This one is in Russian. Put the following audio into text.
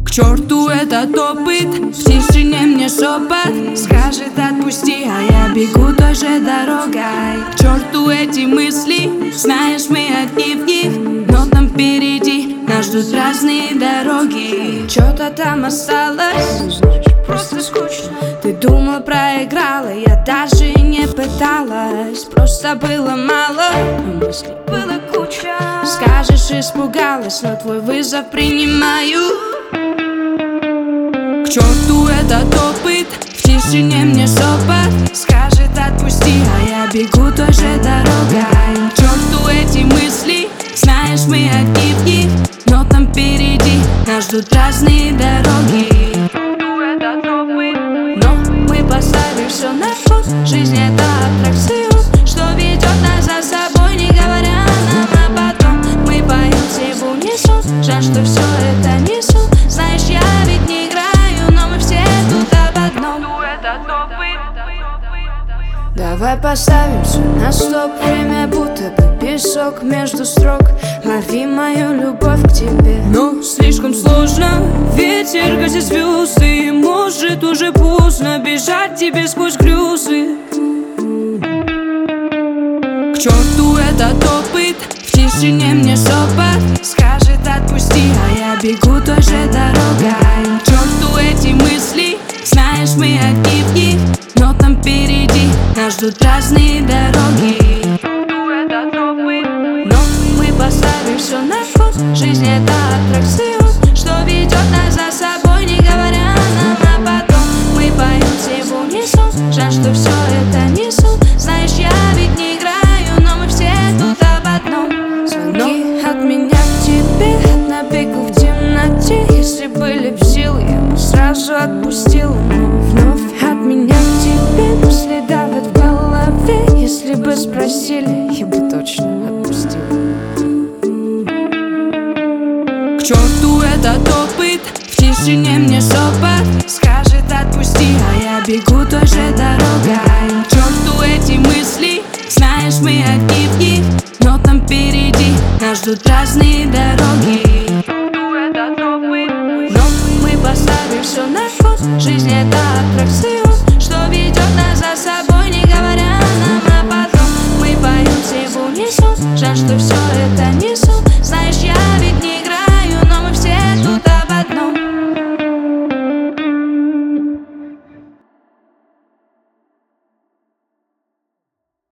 К черту этот опыт, в тишине мне шепот скажет отпусти, а я бегу той же дорогой. К черту эти мысли, знаешь, мы от них, но там впереди нас ждут разные дороги. Что-то там осталось, просто скучно. Ты думал, проиграла, я даже не пыталась. Просто было мало, а мыслей было куча. Скажешь, испугалась, но твой вызов принимаю. К черту этот опыт, в тишине мне шепот скажет отпусти, а я бегу той же дорогой. К черту эти мысли, знаешь, мы от них, но там впереди нас ждут разные дороги. Но мы поставим все на ход, жизнь это аттракцион, что ведет нас за собой, не говоря нам, а потом мы поем все в унисон. Жаль, что все это не сон, знаешь, я ведь не играю, но мы все тут об одном. Давай поставим все на стоп, время будто бы песок между строк. Лови мою любовь к тебе. Но слишком сложно, ветер гасит звезды, и может уже поздно бежать тебе сквозь грезы. К черту этот опыт, в тишине мне шепот скажет отпусти, а я бегу той же дорогой. К черту эти мысли, знаешь, мы от них, но там впереди нас ждут разные дороги. Но мы поставим все на ход, жизнь это аттракцион, что ведет нас за собой, не говоря нам, а потом мы поем все в унисон. Жаль, что все это не сон, знаешь, я ведь не играю, но мы все тут об одном. Звонки от меня к тебе, на бегу в темноте. Если были б силы, я бы сразу отпустила, но вновь от меня к тебе мысли давят в голове. Если бы спросили, я бы точно отпустил. К черту этот опыт, в тишине мне шепот скажет отпусти, а я бегу той же дорогой. К черту эти мысли, знаешь, мы от них, но там впереди нас ждут разные дороги. Но мы поставим все на ход, жизнь это аттракцион, что ведет нас за собой, не говоря нам, а потом мы поем все в унисон. Жаль, что все